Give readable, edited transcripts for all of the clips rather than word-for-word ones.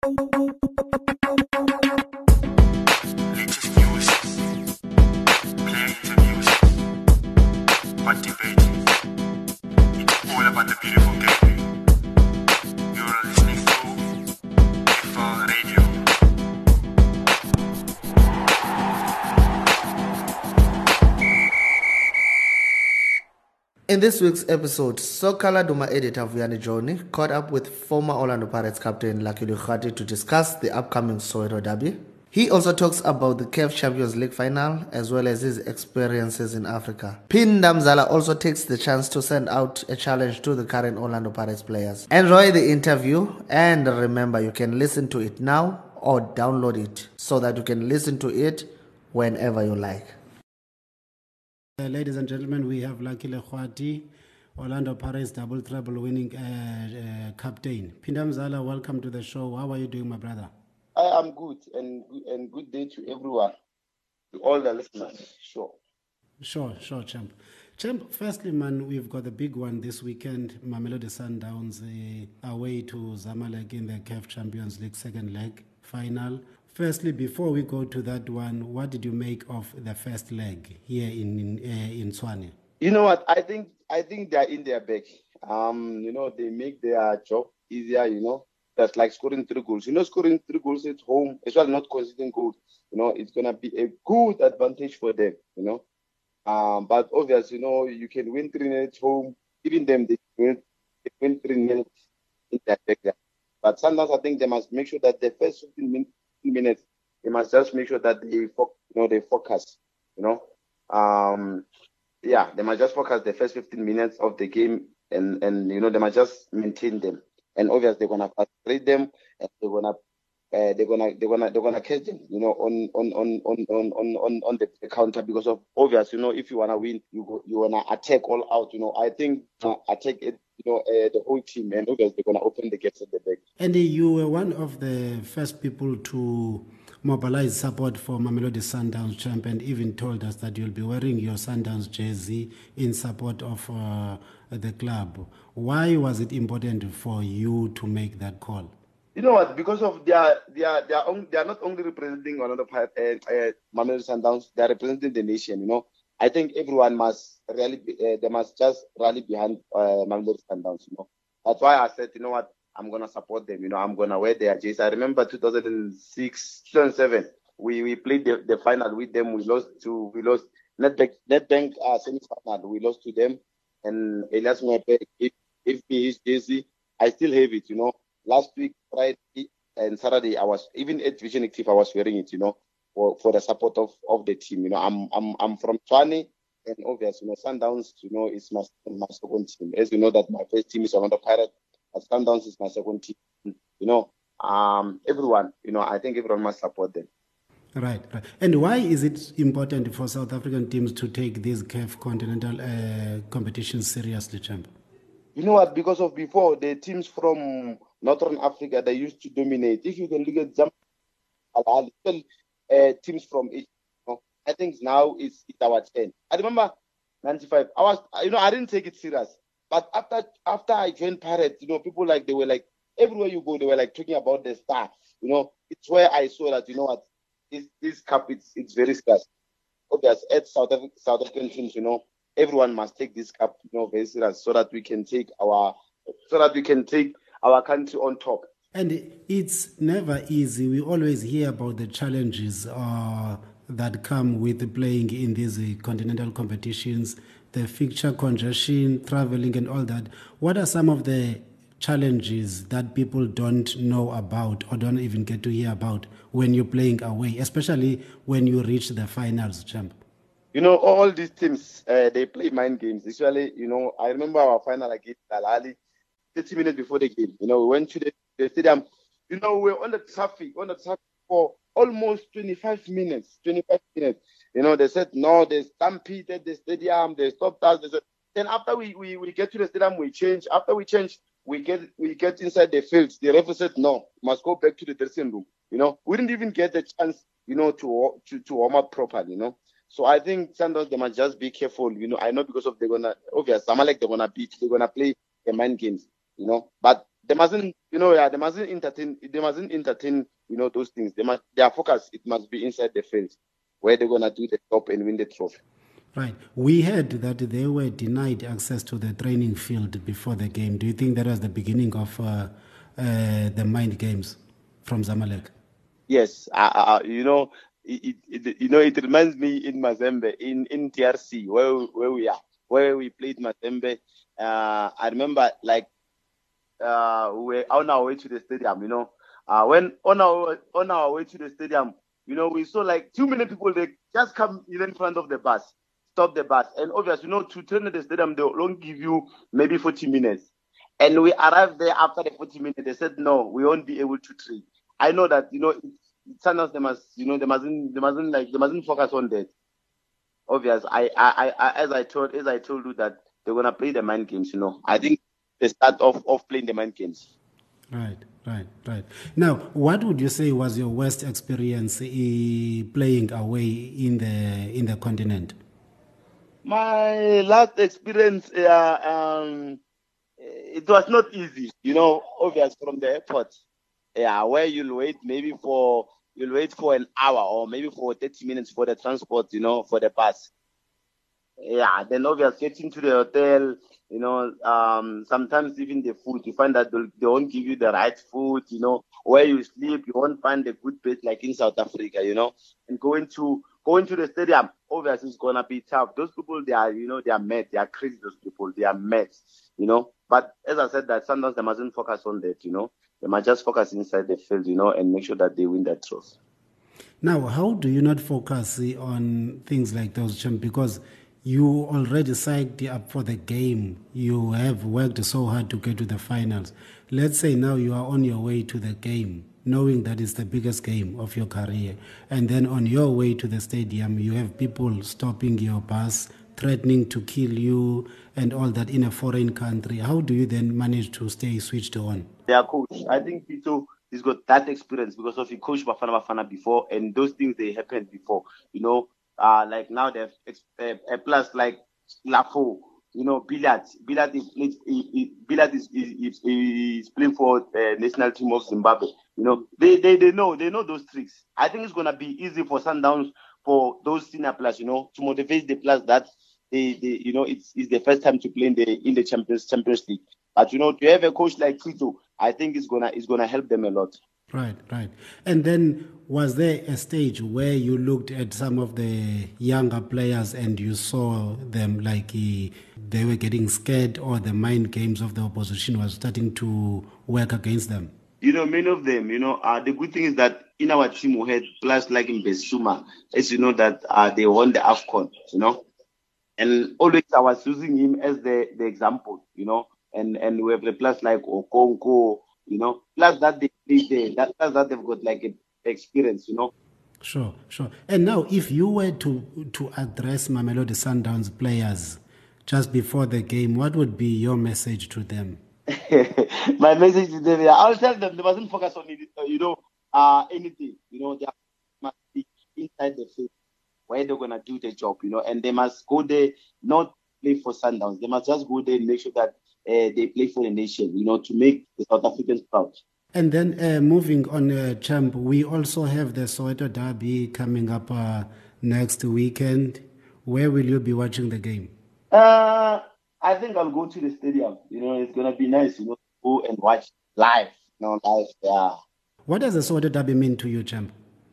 Latest news, player interviews, hot debates. It's all about the beautiful game. You're listening to FIFA Radio. In this week's episode, Sokala Duma editor Vuyani Joni caught up with former Orlando Pirates captain Lucky Dukgati to discuss the upcoming Soweto derby. He also talks about the CAF Champions League final as well as his experiences in Africa. Pinda Mzala also takes the chance to send out a challenge to the current Orlando Pirates players. Enjoy the interview and remember you can listen to it now or download it so that you can listen to it whenever you like. Ladies and gentlemen, we have Lucky Dukgati, Orlando Pirates double treble winning captain. Pinda Mzala, welcome to the show. How are you doing, my brother? I am good and good day to everyone, to all the listeners. Sure, champ. Champ, firstly, man, we've got the big one this weekend. Mamelodi Sundowns away to Zamalek in the CAF Champions League second leg final. Firstly, before we go to that one, what did you make of the first leg here in Tshwane? You know what? I think they're in their bag. They make their job easier. That's like scoring 3 goals. Scoring 3 goals at home, as well not conceding goals. It's gonna be a good advantage for them. But obviously, you can win 3-0 at home. Even them, they win 3-0 in their bag. But sometimes I think they must make sure that the first 15 minutes, they must just make sure that they focus. They must just focus the first 15 minutes of the game, and they must just maintain them. And obviously they're gonna frustrate them, and they're gonna catch them, on the counter, because of obvious, if you wanna win, you wanna attack all out. I think attack it, the whole team, and obviously they're gonna open the gates at the back. And you were one of the first people to mobilize support for Mamelodi Sundowns, champ, and even told us that you'll be wearing your Sundowns jersey in support of the club. Why was it important for you to make that call? You know what? Because of they are not only representing Orlando Pirates, Mamelodi Sundowns, they are representing the nation. I think everyone must really they must just rally behind Mamelodi Sundowns. That's why I said, you know what? I'm gonna support them. I'm gonna wear their jerseys. I remember 2006, 2007. We played the final with them. We lost Nedbank semi-final. We lost to them, and Elias Mwepe gave me his jersey. I still have it. Last week, Friday and Saturday, I was even at Vision Active. I was wearing it. For the support of the team. I'm from Tshwane, and obviously, Sundowns, is my second team. As you know, that my first team is Orlando Pirates. Sundowns is my second team. Everyone, I think everyone must support them. Right. And why is it important for South African teams to take these CAF continental competitions seriously, champ? You know what? Because of before, the teams from Northern Africa, they used to dominate. If you can look at some teams from Asia, I think now it's our turn. I remember 95. I didn't take it serious. But after I joined Pirates, people they were like, everywhere you go, they were like talking about the star. It's where I saw that, this cup, it's very scarce. Obviously, at South African teams, everyone must take this cup, very serious, so that we can take our country on top. And it's never easy. We always hear about the challenges that come with playing in these continental competitions, the fixture congestion, traveling and all that. What are some of the challenges that people don't know about or don't even get to hear about when you're playing away, especially when you reach the finals, champ? All these teams, they play mind games. Usually, I remember our final against Al Ahly, 30 minutes before the game. We went to the stadium. We were on the traffic for almost 25 minutes. They said, no, they stampeded the stadium, they stopped us. They said, then after we get to the stadium, we change. After we change, we get inside the field. The referee said, no, must go back to the dressing room. We didn't even get the chance, to warm up properly, So I think Sundowns, they must just be careful. I know because of they're gonna play the mind games. But they mustn't, yeah, they mustn't entertain, those things. Their focus, it must be inside the field where they're gonna do the job and win the trophy. Right. We heard that they were denied access to the training field before the game. Do you think that was the beginning of the mind games from Zamalek? Yes, it reminds me in Mazembe, in TRC, where we played Mazembe. I remember, like, we were on our way to the stadium, when on our way to the stadium, we saw like too many people. They just come in front of the bus, stop the bus, and obviously, to train at the stadium, they will only give you maybe 40 minutes. And we arrived there after the 40 minutes. They said, no, we won't be able to train. I know that, sometimes they mustn't focus on that. Obvious. As I told you that they're gonna play the mind games. I think the start of playing the mind games. Right. Now, what would you say was your worst experience playing away in the continent? My last experience, it was not easy. Obvious, from the airport, where you'll wait for an hour or maybe for 30 minutes for the transport, for the bus. Yeah, then obviously getting to the hotel, sometimes even the food, you find that they won't give you the right food, where you sleep, you won't find a good bed like in South Africa, and going to the stadium, obviously it's gonna be tough. Those people, they are mad, they are crazy, those people, they are mad, but as I said, that sometimes they mustn't focus on that, they must just focus inside the field, and make sure that they win that trophy. Now, how do you not focus on things like those, Champ? Because you already psyched up for the game. You have worked so hard to get to the finals. Let's say now you are on your way to the game, knowing that it's the biggest game of your career. And then on your way to the stadium, you have people stopping your bus, threatening to kill you and all that in a foreign country. How do you then manage to stay switched on? Yeah, coach. I think Pito, he's got that experience because of he coached Bafana before, and those things, they happened before. Like now they have a plus like Lafo, Billiard. Billiard is playing for the national team of Zimbabwe. They know those tricks. I think it's gonna be easy for Sundowns, for those senior players, to motivate the players that it's the first time to play in the Champions League. But to have a coach like Tito, I think it's gonna help them a lot. Right. And then was there a stage where you looked at some of the younger players and you saw them like they were getting scared, or the mind games of the opposition was starting to work against them? Many of them, the good thing is that in our team we had players like in Besuma, as you know, that they won the AFCON, and always I was using him as the example, and we have the players like Okonko, plus that they play there, plus that they've got like an experience, Sure. And now, if you were to address Mamelodi Sundowns players just before the game, what would be your message to them? My message to them, I'll tell them they mustn't focus on anything. They must be inside the field where they're gonna do the job, and they must go there, not play for Sundowns. They must just go there and make sure that they play for the nation, to make the South Africans proud. And then moving on, Champ, we also have the Soweto Derby coming up next weekend. Where will you be watching the game? I think I'll go to the stadium. It's gonna be nice, to go and watch live. Yeah. What does the Soweto Derby mean to you, Champ?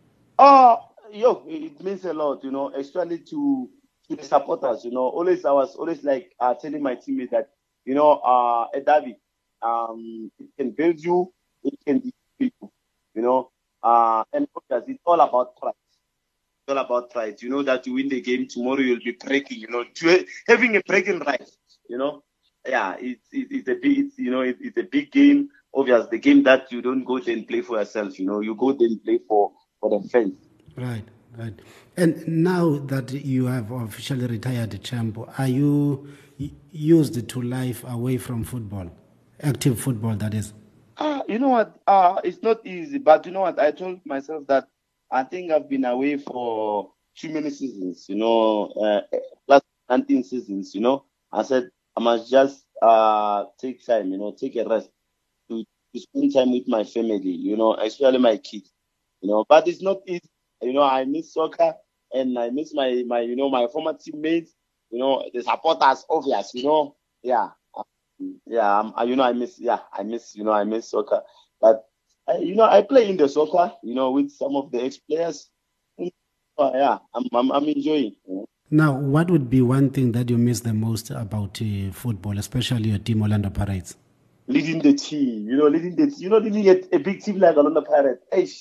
It means a lot, especially to the supporters. I was always like telling my teammates that, a derby, it can build you, it can defeat you, and it's all about pride. It's all about pride. That you win the game tomorrow, you'll be breaking. Having a breaking right. Yeah, it's a big game. Obviously, the game that you don't go there and play for yourself. You go there and play for the fans. Right. And now that you have officially retired, Champ, are you used to life away from football, active football, that is? You know what? It's not easy, but you know what? I told myself that I think I've been away for too many seasons, plus 19 seasons, I said I must just take time, take a rest to spend time with my family, you know, especially my kids, you know. But it's not easy, you know. I miss soccer and I miss my you know, my former teammates, you know, the supporters, obvious, you know. Yeah, yeah. You know, I miss soccer. But you know, I play in the soccer, you know, with some of the ex-players. Yeah, I'm enjoying. You know. Now, what would be one thing that you miss the most about football, especially your team, Orlando Pirates? Leading the team, you know, leading a big team like Orlando Pirates.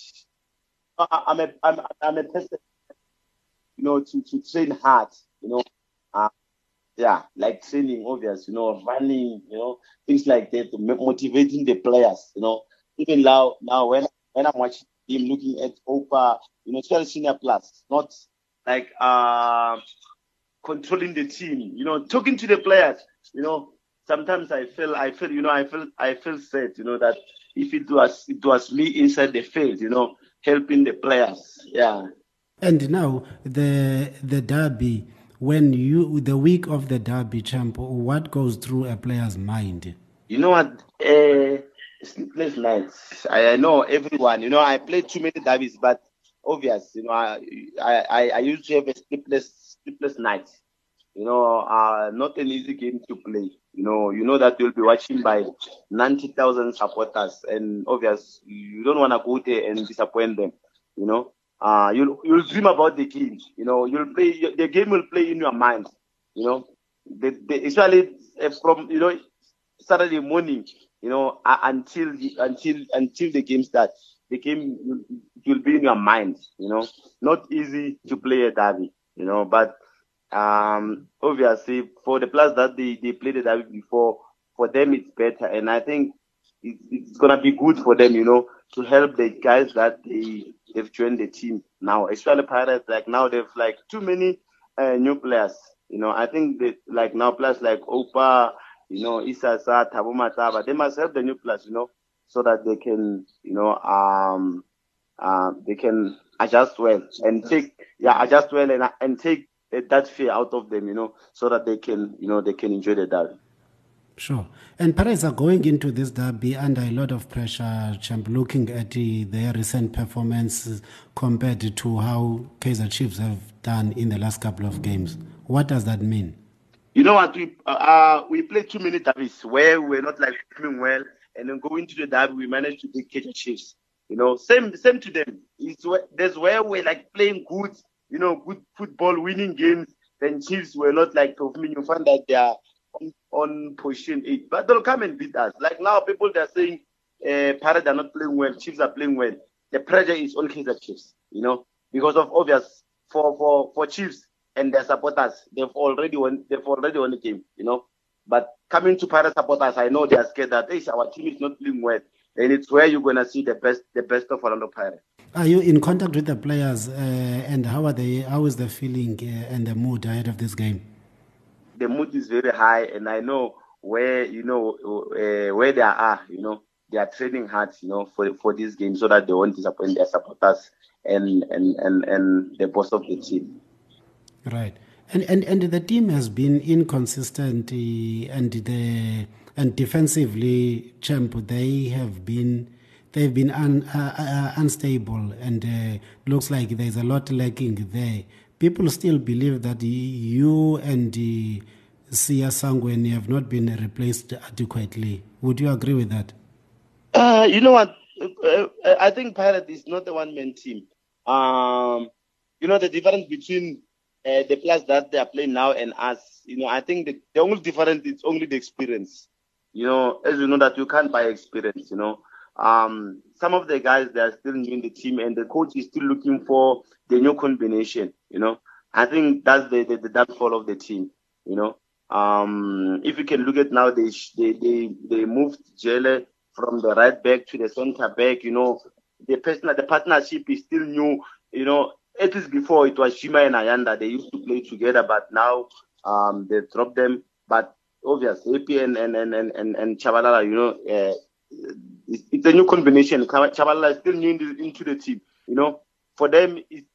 I'm a person, you know, to train hard, you know, uh, yeah, like training, obvious, you know, running, you know, things like that, motivating the players, you know. Even now when I'm watching him, looking at Opa, you know, especially senior plus, not like controlling the team, you know, talking to the players, you know. Sometimes I feel sad, you know, that if it was me inside the field, you know, helping the players. Yeah. And now the derby, the week of the derby, champ, what goes through a player's mind? You know what? Sleepless nights. I know everyone. You know, I played too many derbies, but obvious. You know, I used to have a sleepless night. You know, not an easy game to play. You know that you'll be watching by 90,000 supporters, and obvious, you don't want to go there and disappoint them. You know, you'll dream about the game. You know, the game will play in your mind. You know, especially from Saturday morning. You know, until the game starts, the game will be in your mind. You know, not easy to play a derby. You know, but obviously for the players that they played the derby before, for them it's better, and I think it's gonna be good for them, you know, to help the guys that they've joined the team now, especially Pirates. Like now they've like too many new players, you know. I think that like now players like Opa, you know, Isasa, Thabo Mataba, they must help the new players, you know, so that they can, you know, they can adjust well and take that fear out of them, you know, so that they can enjoy the derby. Sure. And Pirates are going into this derby under a lot of pressure, champ, looking at their recent performance compared to how Kaizer Chiefs have done in the last couple of games. What does that mean? You know what? We played too many derbies where we're not like performing well, and then going to the derby, we managed to beat Kaizer Chiefs. You know, same to them. There's where we're like playing good, you know, good football, winning games. Then Chiefs were not like performing. You find that they are on position 8, but they'll come and beat us. Like now, people they're saying Pirates are not playing well, Chiefs are playing well. The pressure is on Kaizer Chiefs, you know, because of obvious for Chiefs and their supporters, they've already won the game, you know. But coming to Pirates supporters, I know they are scared that our team is not playing well, and it's where you're gonna see the best of Orlando Pirates. Are you in contact with the players, and how are they? How is the feeling and the mood ahead of this game? The mood is very high, and I know where they are. You know, they are training hard, you know, for this game, so that they won't disappoint their supporters and the boss of the team. Right, and the team has been inconsistent, and defensively, champ, they've been unstable, and looks like there's a lot lacking there. People still believe that you and Sia Sangweni have not been replaced adequately. Would you agree with that? You know what? I think Pirates is not a one-man team. You know, the difference between the players that they are playing now and us, you know, I think the only difference is only the experience. You know, as you know that you can't buy experience, you know. Some of the guys, they are still new in the team, and the coach is still looking for the new combination, you know. I think that's the downfall of the team, you know. If you can look at now, they moved Jelle from the right back to the center back, you know. The partnership is still new, you know. At least before it was Shima and Ayanda, they used to play together, but now they dropped them. But obviously, AP and Chabalala, you know, it's a new combination. Chabalala is still new into the team, you know. For them, it's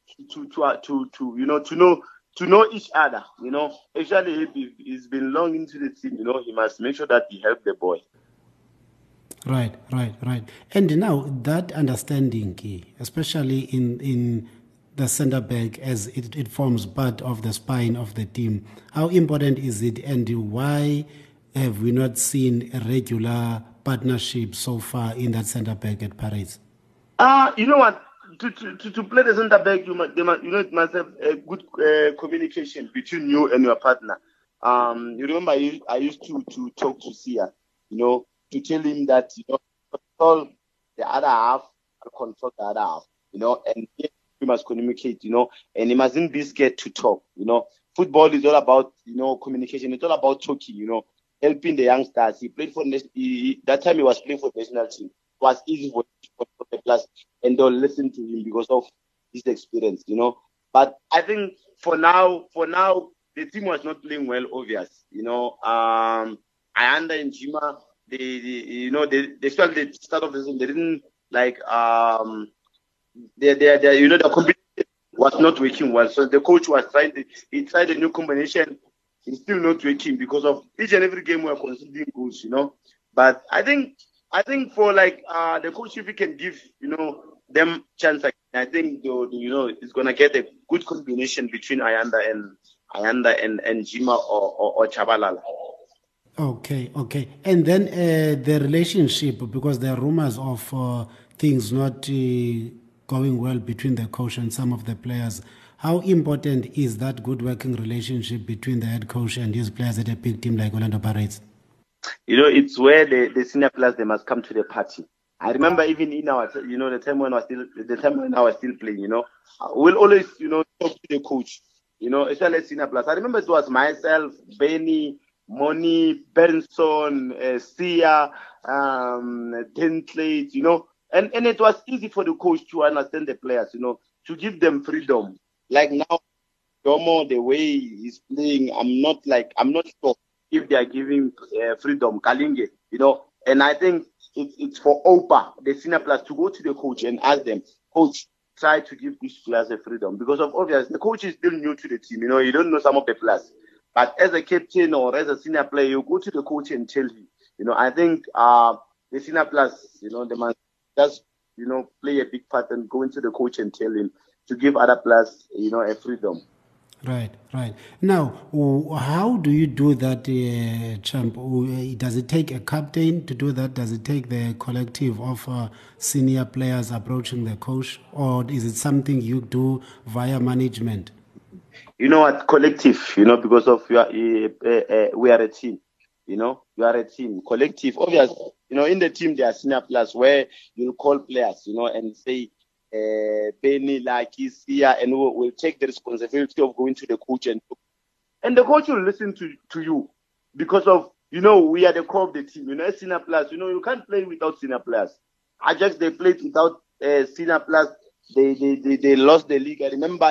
to know each other, you know. Actually, he's been long into the team, you know. He must make sure that he helps the boy. Right. And now that understanding, especially in the centre back, as it forms part of the spine of the team, how important is it, and why have we not seen a regular partnership so far in that centre back at Paris? You know what? To play the centre back, it must have a good communication between you and your partner. You remember I used to talk to Sia, to tell him that control the other half, control the other half, and we must communicate, and he mustn't be scared to talk, Football is all about communication. It's all about talking, helping the youngsters. He played for that time he was playing for the national team. It was easy for the class, and they'll listen to him because of his experience, But I think for now, the team was not playing well, obvious. Ayanda and Jima, they felt the start of the season, they didn't like the competition was not working well. So the coach was he tried a new combination. It's still not working because of each and every game we are conceding goals, But I think for the coach, if he can give them chance, I think it's gonna get a good combination between Ayanda and Jima or Chabalala. Okay. And then the relationship, because there are rumors of things not going well between the coach and some of the players. How important is that good working relationship between the head coach and his players at a big team like Orlando Pirates? It's where the senior players, they must come to the party. I remember even in our, the time when I was still playing, we'll always, talk to the coach, especially senior players. I remember it was myself, Benny, Moni, Benson, Sia, Dentley, and it was easy for the coach to understand the players, to give them freedom. Like now, Domo, the way he's playing, I'm not sure if they are giving freedom, Kalinge, and I think it's for Opa, the senior players, to go to the coach and ask them, coach, try to give these players a freedom, because of obvious, the coach is still new to the team, you don't know some of the players. But as a captain or as a senior player, you go to the coach and tell him. I think the senior players, they must just, play a big part and go into the coach and tell him to give other players, a freedom. Right. Now, how do you do that, Champ? Does it take a captain to do that? Does it take the collective of senior players approaching the coach? Or is it something you do via management? You know what, collective, because of we are a team, you are a team, collective. Obviously, in the team, there are senior players where you'll call players, and say, Benny, Lucky, Sia, and we'll take the responsibility of going to the coach and the coach will listen to you because of, we are the core of the team, senior players, you can't play without senior players. Ajax, they played without senior players. They lost the league. I remember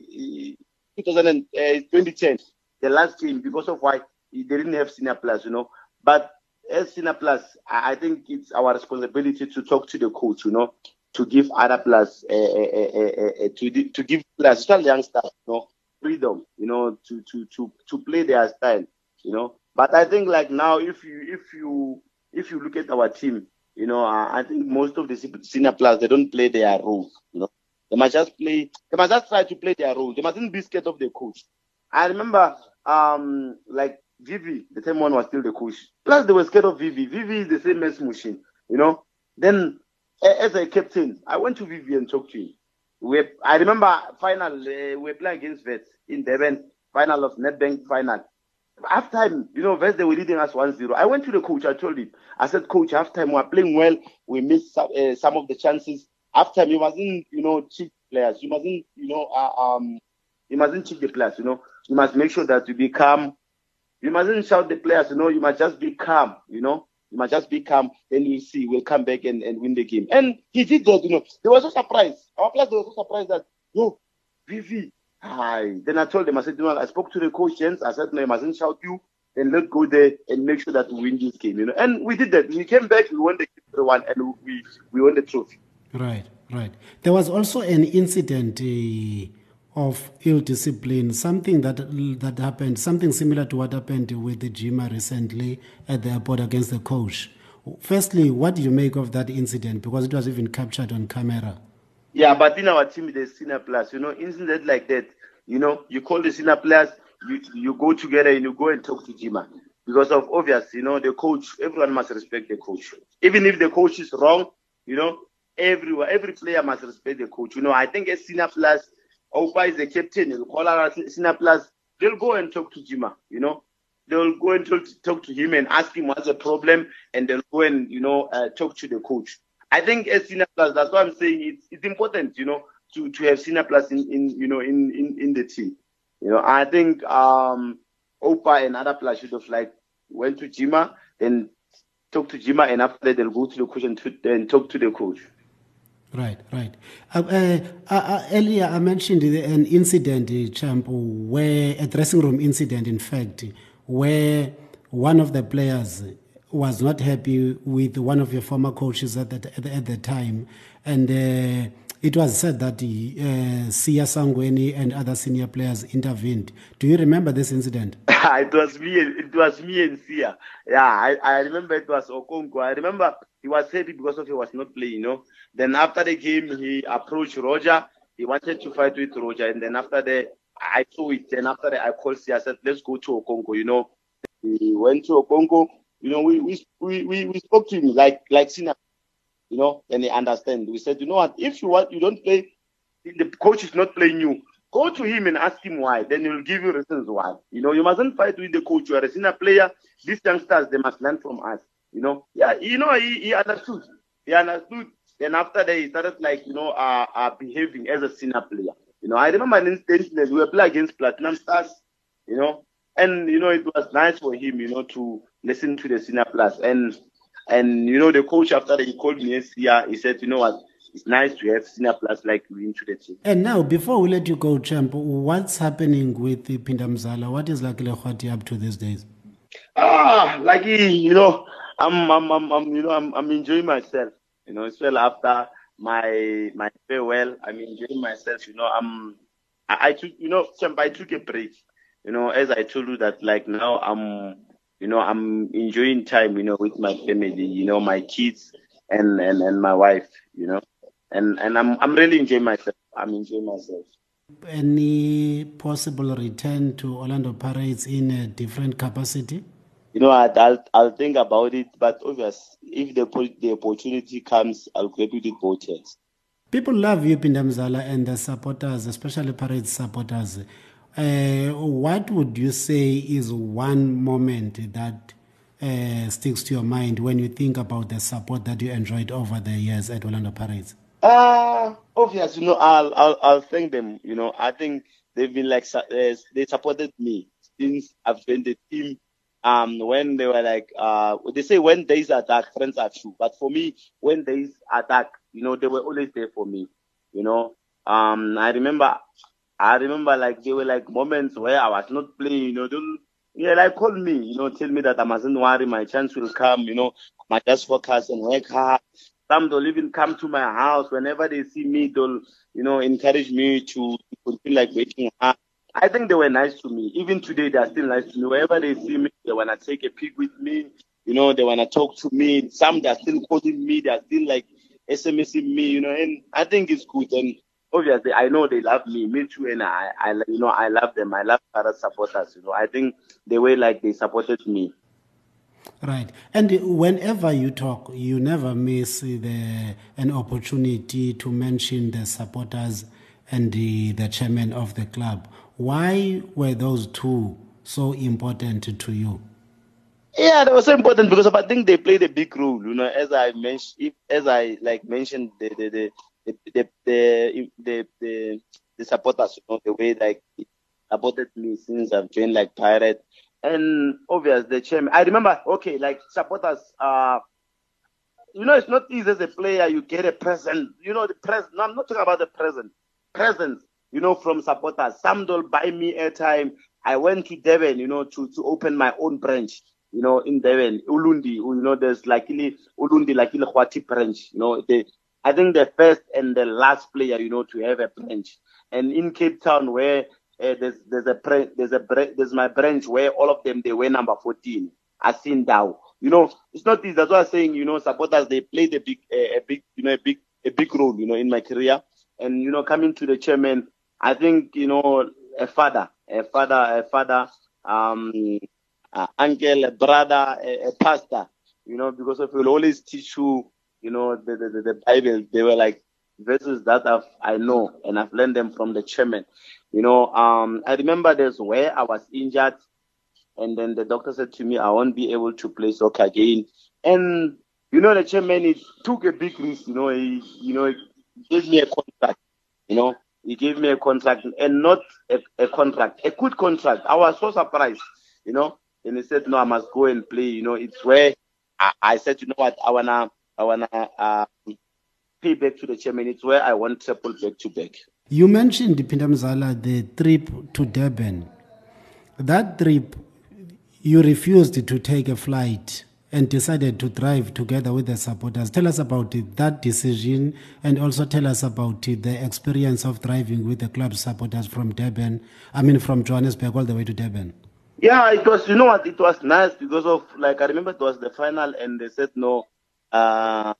2010, the last game, because of why they didn't have senior players, But as senior players, I think it's our responsibility to talk to the coach, to give other players, to give players, especially youngsters, freedom, to play their style, But I think like now, if you look at our team, I think most of the senior players, they don't play their roles, They must just try to play their role. They mustn't be scared of the coach. I remember, like Vivi, the same one was still the coach. Plus, they were scared of Vivi. Vivi is the same as Mushin, Then, as a captain, I went to Vivi and talked to him. I remember final, we were playing against Vets in Devon, final of Nedbank final. Half time, Vets, they were leading us 1-0. I went to the coach, I told him, I said, coach, half time, we're playing well. We missed some of the chances. After you mustn't, cheat players. You mustn't, you mustn't cheat the players. You must make sure that you be calm. You mustn't shout the players. You must just be calm. You must just be calm. Then we'll see. We'll come back and win the game. And he did that. They were so surprised. Our players were so surprised that Vivi. Hi. Then I told them. I said, I spoke to the coach Jens. I said, no, you mustn't shout you. Then let's go there and make sure that we win this game. And we did that. We came back. We won the game 3-1 and we won the trophy. Right. There was also an incident of ill discipline, something that happened, something similar to what happened with the Jima recently at the airport against the coach. Firstly, what do you make of that incident? Because it was even captured on camera. Yeah, but in our team, there's senior players. Incident like that, you call the senior players, you go together and you go and talk to Jima. Because of obvious, the coach, everyone must respect the coach. Even if the coach is wrong, every player must respect the coach. I think as senior players, Opa is the captain, he'll call our senior players, they'll go and talk to Jima, They'll go and talk to him and ask him what's the problem, and they'll go and, talk to the coach. I think as senior players, that's why I'm saying it's important, to have senior players in the team. I think Opa and other players should have went to Jima, then talk to Jima, and after that they'll go to the coach and talk to the coach. Right. Earlier I mentioned an incident, Champ, where a dressing room incident, in fact, where one of the players was not happy with one of your former coaches at the time, and it was said that Sia Sangweni and other senior players intervened. Do you remember this incident? It was me and Sia. Yeah, I remember it was Okonkwo. I remember he was happy because he was not playing, Then after the game, he approached Roger. He wanted to fight with Roger. And then after that, I saw it. And after that, I called Sia. I said, let's go to Okonkwo, We went to Okonkwo. We spoke to him like senior, and he understand. We said, you know what, if you don't play, the coach is not playing you, go to him and ask him why. Then he'll give you reasons why. You mustn't fight with the coach. You are a senior player. These youngsters, they must learn from us. Yeah, he understood. He understood. Then after that, he started behaving as a senior player. I remember an incident we were playing against Platinum Stars, and it was nice for him, to listen to the senior players. And the coach, after that, he called me and he said, you know what, it's nice to have senior players like you into the team. And now, before we let you go, Champ, what's happening with Pinda Mzala? What is Lucky Lekhwati up to these days? Lucky, I'm enjoying myself. Especially after my farewell, I'm enjoying myself. I took, Champ, I took a break. As I told you that, now I'm enjoying time, with my family, my kids and my wife, and I'm really enjoying myself. I'm enjoying myself. Any possible return to Orlando Pirates in a different capacity? I'll think about it, but obviously, if the opportunity comes, I'll grab it with both hands. People love you, Pinda Mzala, and the supporters, especially Pirates supporters. What would you say is one moment that sticks to your mind when you think about the support that you enjoyed over the years at Orlando Pirates? Obviously, I'll thank them. I think they've been they supported me since I've joined the team. When they were they say when days are dark, friends are true. But for me, when days are dark, they were always there for me. I remember there were moments where I was not playing, they'll call me, tell me that I mustn't worry, my chance will come, I just focus and work hard. Some they'll even come to my house whenever they see me, they'll, encourage me to continue working hard. I think they were nice to me. Even today, they are still nice to me. Wherever they see me, they want to take a pic with me. They want to talk to me. Some, they're still calling me. They're still SMSing me, and I think it's good. And obviously, I know they love me too. And I love them. I love Para supporters, I think the way they supported me. Right. And whenever you talk, you never miss an opportunity to mention the supporters and the chairman of the club. Why were those two so important to you? Yeah, they were so important because I think they played a big role. As I mentioned, mentioned the supporters, the way they supported me since I've joined Pirate, and obviously the chairman. I remember, supporters. It's not easy as a player. You get a present. The present. No, I'm not talking about the present. Presents, from supporters. Some don't buy me airtime. I went to Devon, to open my own branch, in Devon, Ulundi, there's Ulundi, Lekhwati branch, I think the first and the last player, to have a branch. And in Cape Town, where there's my branch where all of them, they were number 14, Asindao. it's not easy. That's why I'm saying, supporters, they played a big role, in my career. And, coming to the chairman, I think, a father, uncle, a brother, a pastor, because if you'll always teach you, the Bible, they were like verses that I know and I've learned them from the chairman. I remember there's where I was injured, and then the doctor said to me, I won't be able to play soccer again. And, the chairman, he took a big risk, he gave me a contract, he gave me a contract, and not a contract, a good contract. I was so surprised, and he said, no, I must go and play. It's where I said, you know what, I wanna pay back to the chairman. It's where I want triple back to back. You mentioned, Pintamzala, the trip to Durban. That trip, you refused to take a flight and decided to drive together with the supporters. Tell us about that decision, and also tell us about the experience of driving with the club supporters from Johannesburg all the way to Durban. Yeah, it was, it was nice because of, I remember it was the final, and they said, no, I'm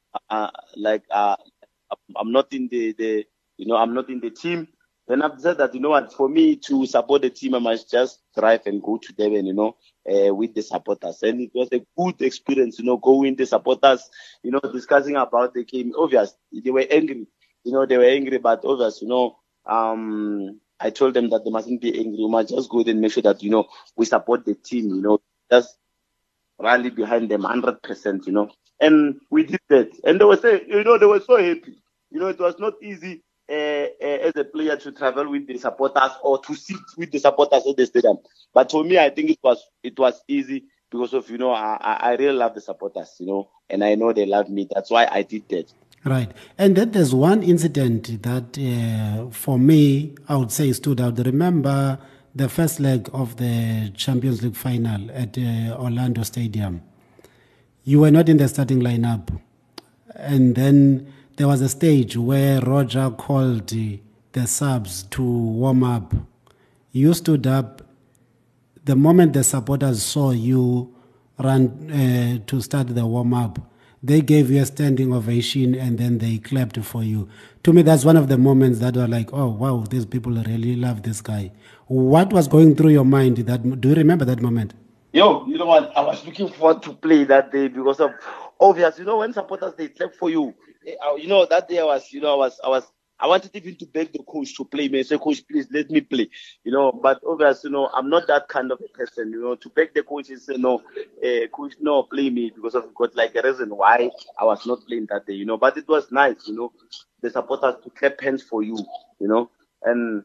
not in I'm not in the team. Then I've said that, for me to support the team, I must just drive and go to Durban, with the supporters. And it was a good experience, going the supporters, discussing about the game. Obviously, they were angry, but obviously, I told them that they mustn't be angry. We must just go there and make sure that, we support the team, just rally behind them 100%, And we did that. And they were saying, they were so happy. It was not easy as a player to travel with the supporters or to sit with the supporters at the stadium. But for me, I think it was easy because of, I really love the supporters, and I know they love me. That's why I did that. Right. And then there's one incident that, for me, I would say stood out. Remember the first leg of the Champions League final at Orlando Stadium. You were not in the starting lineup. And then there was a stage where Roger called the subs to warm up. You stood up. The moment the supporters saw you run to start the warm up, they gave you a standing ovation and then they clapped for you. To me, that's one of the moments that were like, oh, wow, these people really love this guy. What was going through your mind? Do you remember that moment? Yo, you know what? I was looking forward to play that day because of obvious. When supporters, they clap for you. That day I wanted even to beg the coach to play me and say, coach, please let me play. But obviously, I'm not that kind of a person, to beg the coach and say, no, coach, no, play me because I've got a reason why I was not playing that day, But it was nice, the supporters to clap hands for you, and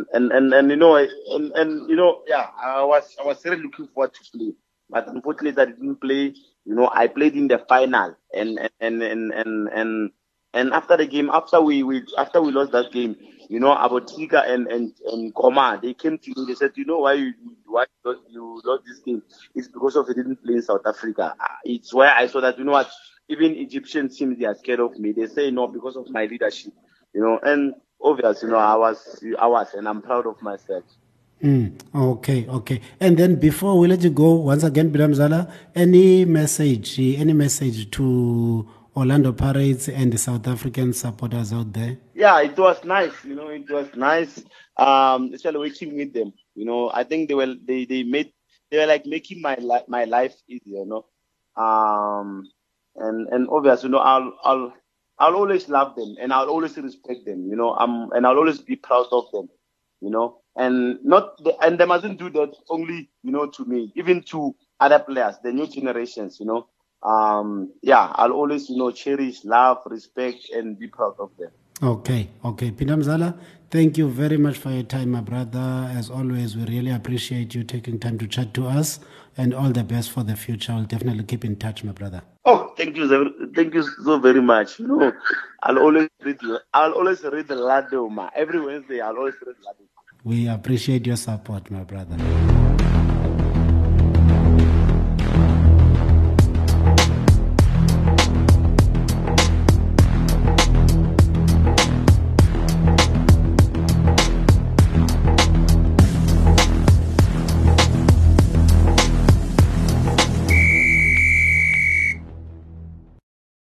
I was really looking forward to play. But unfortunately, I didn't play. I played in the final, and after the game, after we lost that game, Abotika and Koma, they came to me. They said, why you lost this game? It's because of you didn't play in South Africa. It's where I saw that even Egyptian teams, they are scared of me. They say no because of my leadership. And obviously, I was, and I'm proud of myself. Okay. And then before we let you go, once again, Pintamzala, any message to Orlando Pirates and the South African supporters out there? Yeah, it was nice. It was nice. Especially working with them. I think they were like making my life easier. And obviously, I'll always love them and I'll always respect them. And I'll always be proud of them. And they mustn't do that only, to me, even to other players, the new generations, I'll always, cherish, love, respect, and be proud of them. Okay. Pintamzala, thank you very much for your time, my brother. As always, we really appreciate you taking time to chat to us, and all the best for the future. I'll definitely keep in touch, my brother. Oh, thank you so very much. I'll always read the Ladoma. Every Wednesday, I'll always read Ladoma. We appreciate your support, my brother.